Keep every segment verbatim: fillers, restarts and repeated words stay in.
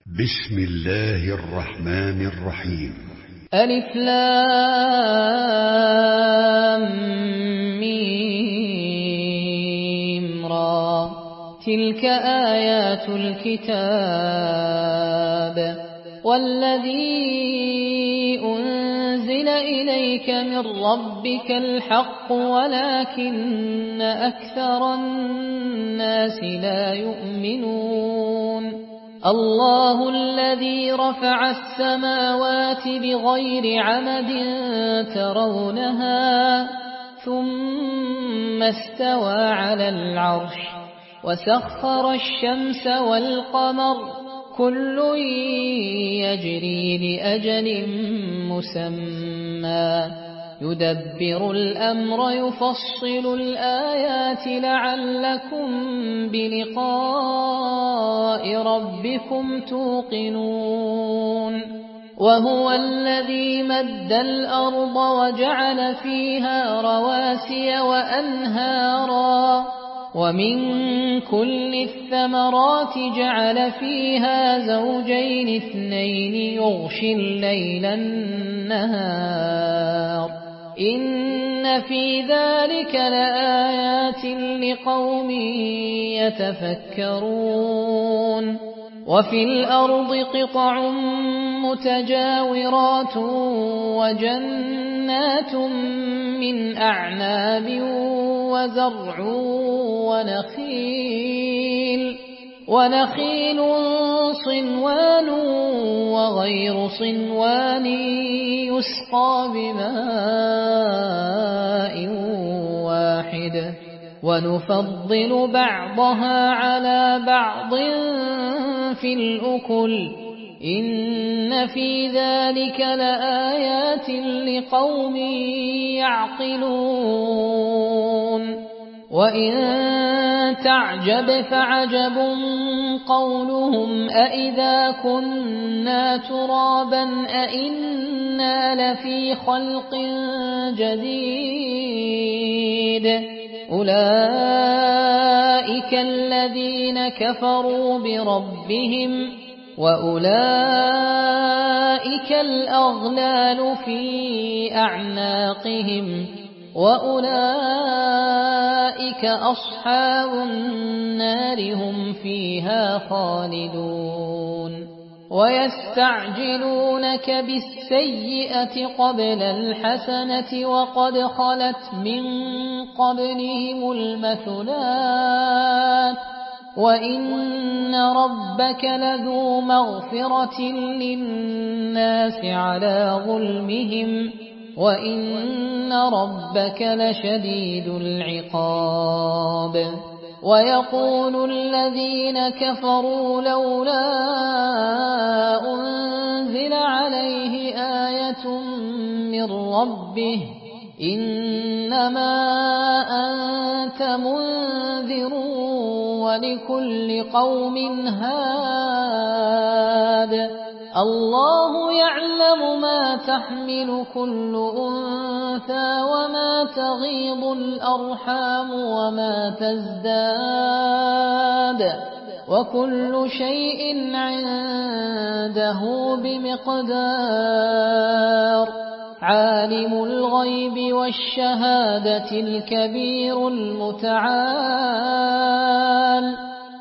بسم الله الرحمن الرحيم. ألف لام ميم را. تلك آيات الكتاب والذي أنزل إليك من ربك الحق ولكن أكثر الناس لا يؤمنون. الله الذي رفع السماوات بغير عمد ترونها ثم استوى على العرش وسخر الشمس والقمر كل يجري لأجل مسمى يدبر الأمر يفصل الآيات لعلكم بلقاء ربكم توقنون. وهو الذي مد الأرض وجعل فيها رواسي وأنهارا ومن كل الثمرات جعل فيها زوجين اثنين يغشي الليل النهار إن في ذلك لآيات لقوم يتفكرون. وفي الأرض قطع متجاورات وجنات من أعناب وزرع ونخيل ونخيل صنوان وغير صنوان يسقى بماء واحد ونفضل بعضها على بعض في الأكل إن في ذلك لآيات لقوم يعقلون. وإن تعجب فعجب قولهم أإذا كنا ترابا أإنا لفي خلق جديد أولئك الذين كفروا بربهم وأولئك الأغلال في أعناقهم وأولئك أصحاب النار هم فيها خالدون. ويستعجلونك بالسيئة قبل الحسنة وقد خلت من قبلهم المثلات وإن ربك لذو مغفرة للناس على ظلمهم وإن ربك لشديد العقاب. ويقول الذين كفروا لولا أنزل عليه آية من ربه إنما أنت منذر ولكل قوم هاد الله يعلم ما تحمل كل أنثى وما تغيض الأرحام وما تزداد وكل شيء عنده بمقدار. عالم الغيب والشهادة الكبير المتعال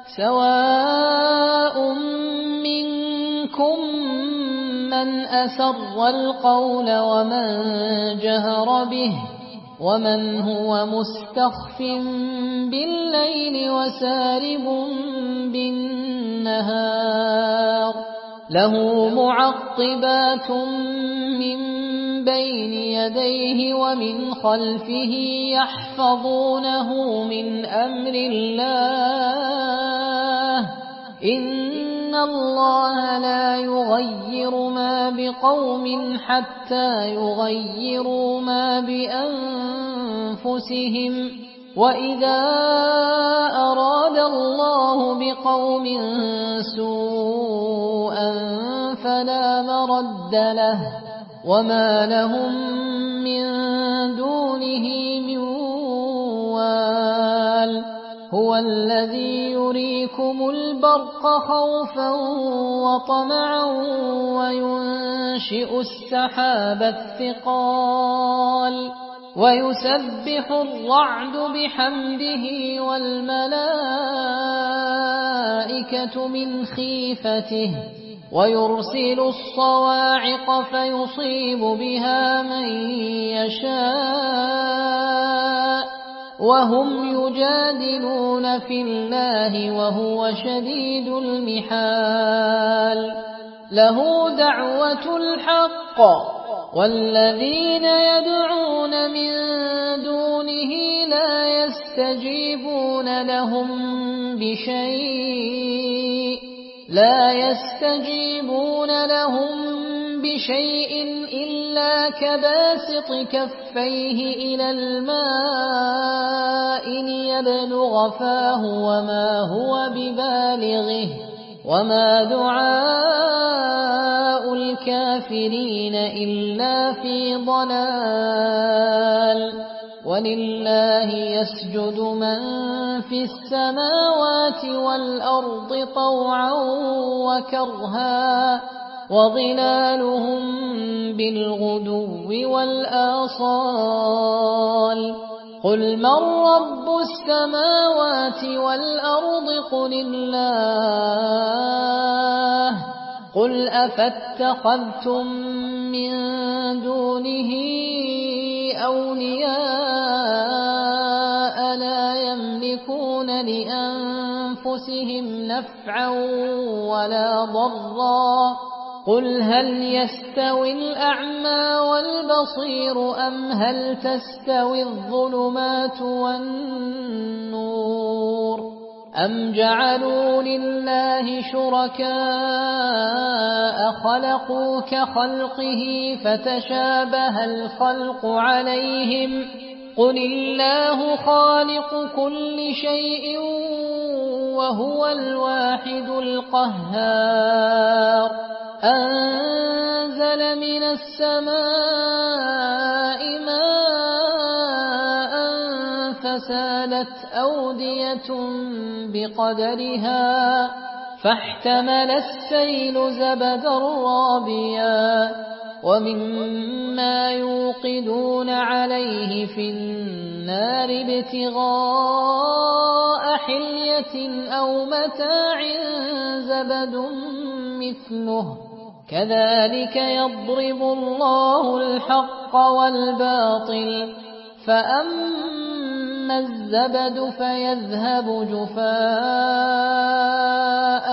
سواء منكم من أسر القول ومن جهر به ومن هو مستخف بالليل وسارب بالنهار له معقبات من بين يديه ومن خلفه يحفظونه من أمر الله إن الله لا يغير ما بقوم حتى يغيروا ما بأنفسهم وإذا أراد الله بقوم سوءا فلا مرد له وما لهم من دونه من وال. هو الذي يريكم البرق خوفا وطمعا وينشئ السحاب الثقال ويسبح الرعد بحمده والملائكة من خيفته ويرسل الصواعق فيصيب بها من يشاء وهم يجادلون في الله وهو شديد المحال له دعوة الحق والذين يدعون من دونه لا يستجيبون لهم بشيء لا يستجيبون لهم بشيء إلا كباسط كفيه إلى الماء ليبلغ فاه وما هو ببالغه وما دعاء الكافرين إلا في ضلال ولله يسجد من في السماوات والأرض طوعا وكرها وظلالهم بالغدو والآصال قل من رب السماوات والأرض قل الله قل أفاتخذتم من دونه أولياء لا يملكون لأنفسهم نفعا ولا ضرا قل هل يستوي الأعمى والبصير أم هل تستوي الظلمات والنور أم جعلوا لله شركاء خلقوا كخلقه فتشابه الخلق عليهم قل الله خالق كل شيء وهو الواحد القهار أنزل من السماء ماء فسالت أودية بقدرها فاحتمل السيل زبدا رابيا ومما يوقدون عليه في النار ابتغاء حلية أو متاع زبد مثله كذلك يضرب الله الحق والباطل فأما الزبد فيذهب جفاء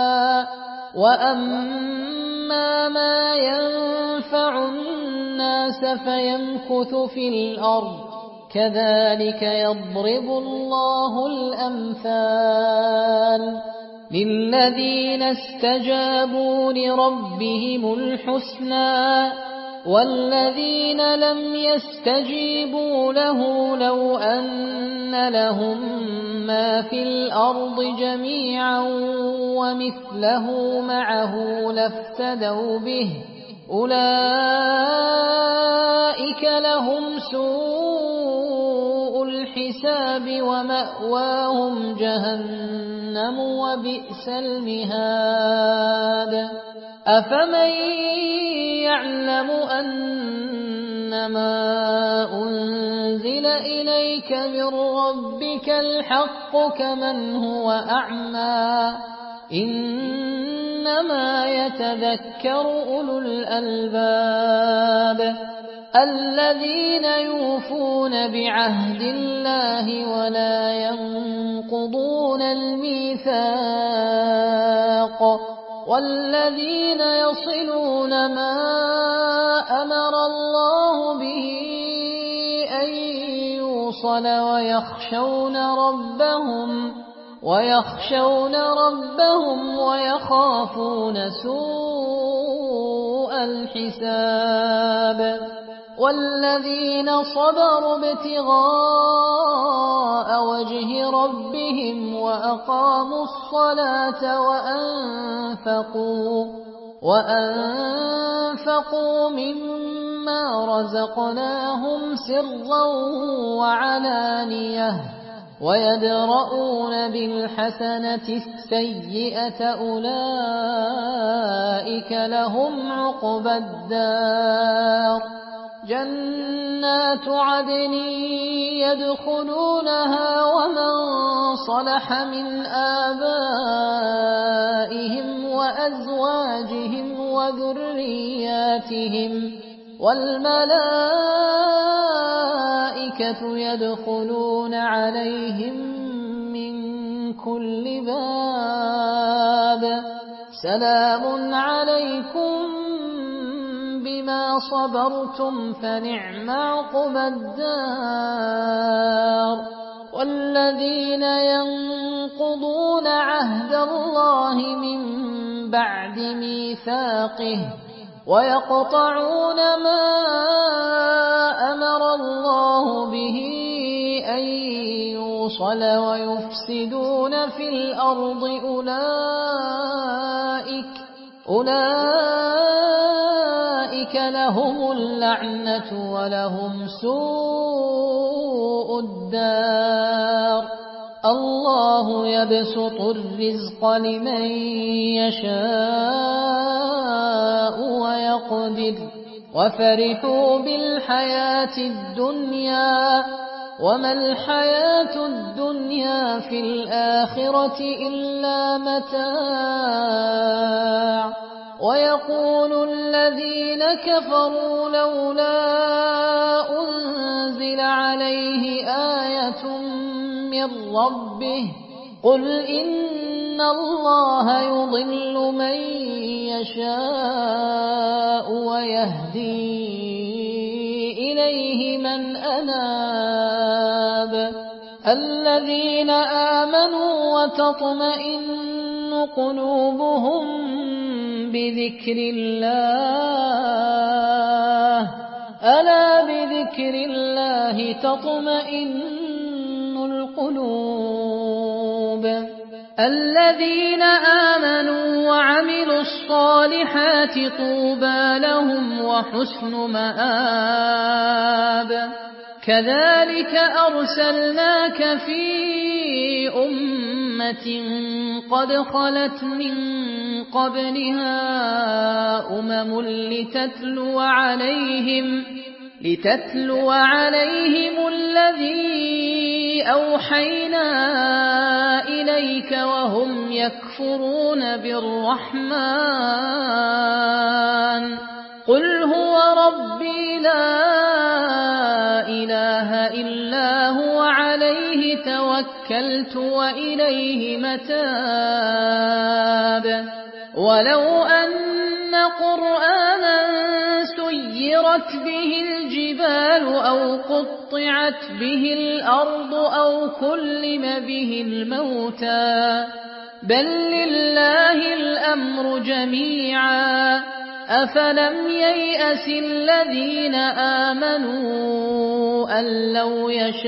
وأما ما ينفع الناس فيمكث في الأرض كذلك يضرب الله الأمثال للذين استجابوا لربهم الحسنى والذين لم يستجيبوا له لو أن لهم ما في الأرض جميعا ومثله معه لافتدوا به أولئك لهم سوء الحساب ومأواهم جهنم وبئس المهاد أفمن يعلم أنما أنزل إليك من ربك الحق كمن هو أعمى إنما يتذكر أولو الألباب الذين يوفون بعهد الله ولا ينقضون الميثاق والذين يصلون ما أمر الله به أن يوصل ويخشون ربهم ويخشون ربهم ويخافون سوء الحساب والذين صبروا ابتغاء وجه ربهم وأقاموا الصلاة وأنفقوا وأنفقوا مما رزقناهم سرا وعلانية ويدرؤون بالحسنة السيئة أولئك لهم عقبى الدار جنات عدن يدخلونها ومن صلح من آبائهم وأزواجهم وذرياتهم والملائكة يدخلون عليهم من كل باب سلام عليكم بما صبرتم فنعم عقبى الدار والذين ينقضون عهد الله من بعد ميثاقه ويقطعون ما أمر الله به أن يوصل ويفسدون في الأرض أولئك أولئك لهم اللعنة ولهم سوء الدار الله يبسط الرزق لمن يشاء ويقدر وفرحوا بالحياة الدنيا وما الحياة الدنيا في الآخرة إلا متاع ويقول الذين كفروا لولا أنزل عليه آية من ربه قل إن الله يضل من يشاء ويهدي إليه من أناب الذين آمنوا وتطمئن قلوبهم بذكر الله ألا بذكر الله تطمئن القلوب الذين آمنوا وعملوا الصالحات طوبى لهم وحسن مآب كذلك أرسلناك في أمة قد خلت من قبلها أمم لتتلو عليهم لتتلو عليهم الذي أوحينا إليك وهم يكفرون بالرحمن قل هو ربي لا إله إلا هو عليه توكلت وإليه متاب ولو أن قرآنا سيرت به الجبال أو قطعت به الأرض أو كلم به الموتى بل لله الأمر جميعا أفلم ييأس الذين آمنوا أن لو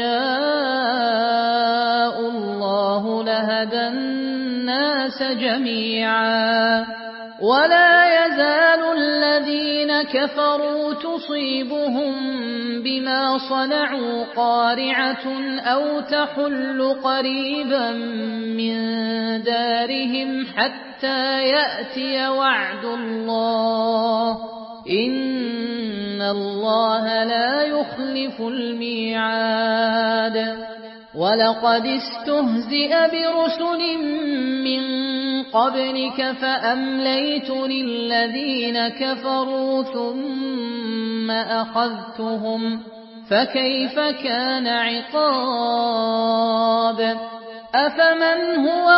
يشاء الله لهدى الناس جميعا ولا يزال الذين كفروا تصيبهم بما صنعوا قارعة أو تحل قريبا من دارهم حتى يأتي وعد الله إن الله لا يخلف الميعاد ولقد استهزئ برسل من قبلك فأمليت للذين كفروا ثم أخذتهم فكيف كان عقاب أفمن هو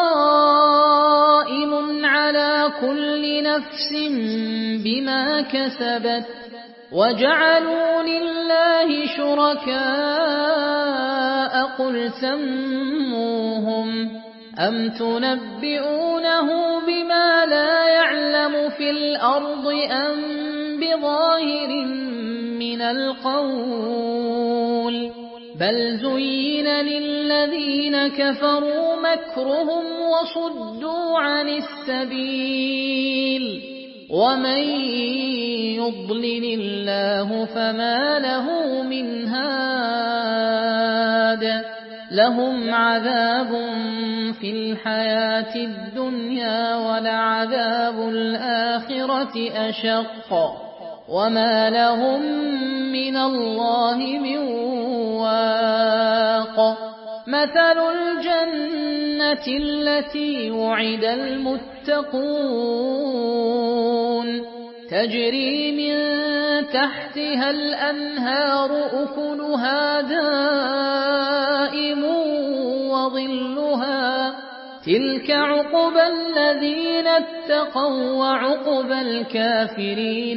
قائم على كل نفس بما كسبت وجعلوا لله شركاء قل سموهم أم تنبئونه بما لا يعلم في الأرض أم بظاهر من القول بل زين للذين كفروا مكرهم وصدوا عن السبيل ومن يضلل الله فما له من هاد لهم عذاب في الحياة الدنيا ولعذاب الآخرة أشق وما لهم من الله من واق مثل الجنة التي وعد المتقون تجري من تحتها الأنهار أكلها دائم وظلها تلك عقبى الذين اتقوا وعقبى الكافرين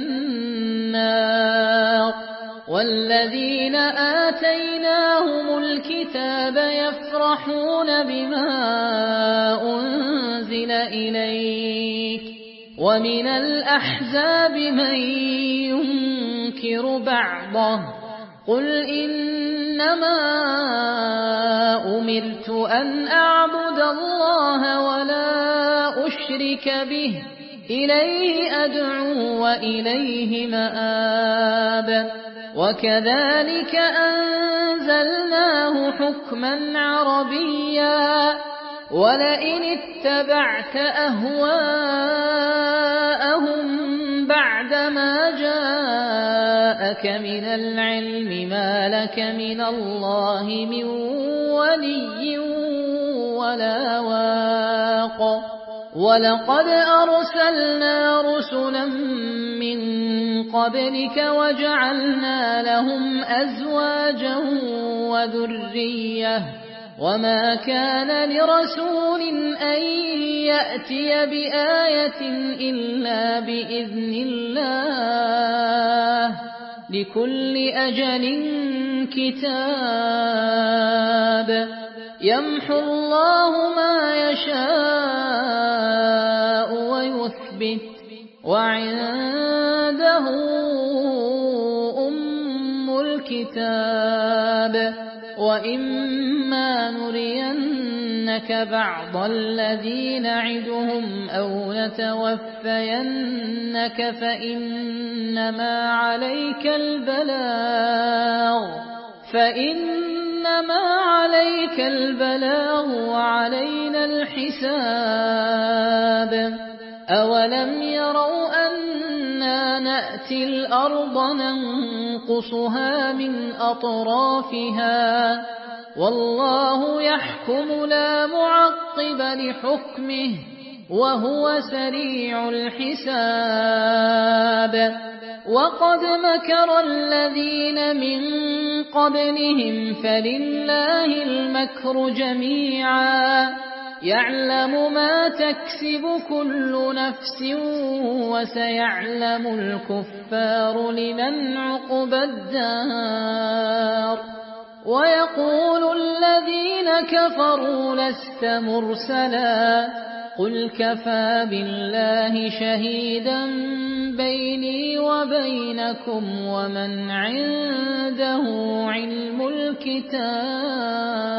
النار والذين آتيناهم الكتاب يفرحون بما أنزل إليك ومن الأحزاب من ينكر بعضه قل إنما أمرت أن أعبد الله ولا أشرك به إليه أدعو وإليه مآب وكذلك أنزلناه حكما عربيا ولئن اتبعت أهواءهم بعدما جاءك من العلم ما لك من الله من ولي ولا واق ولقد أرسلنا رسلا من قبلك وجعلنا لهم أزواجا وذرية وما كان لرسول أن يأتي بآية إلا بإذن الله لكل أجل كتاب يمحو الله ما يشاء ويثبت وعنده أم الكتاب وإما نرينك بعض الذي نعدهم أو نتوفينك فإنما عليك البلاغ فإنما عليك البلاغ وعلينا الحساب أولم يروا أنا نأتي الأرض ننقصها من أطرافها والله يحكم لا معقب لحكمه وهو سريع الحساب وقد مكر الذين من قبلهم فلله المكر جميعا يعلم ما تكسب كل نفس وسيعلم الكفار لمن عقبى الدار ويقول الذين كفروا لست مرسلا قل كفى بالله شهيدا بيني وبينكم ومن عنده علم الكتاب